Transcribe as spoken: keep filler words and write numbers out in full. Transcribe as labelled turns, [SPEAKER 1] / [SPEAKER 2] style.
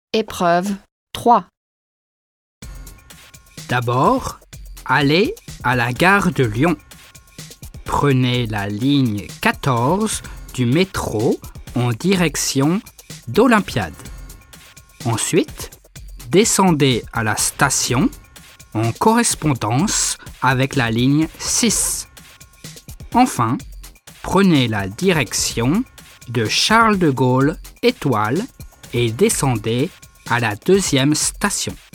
[SPEAKER 1] Épreuve trois.
[SPEAKER 2] D'abord, allez à la gare de Lyon. Prenez la ligne quatorze du métro en direction d'Olympiade. Ensuite, descendez à la station en correspondance avec la ligne six. Enfin, prenez la direction de Charles de Gaulle Étoile et descendez à la deuxième station.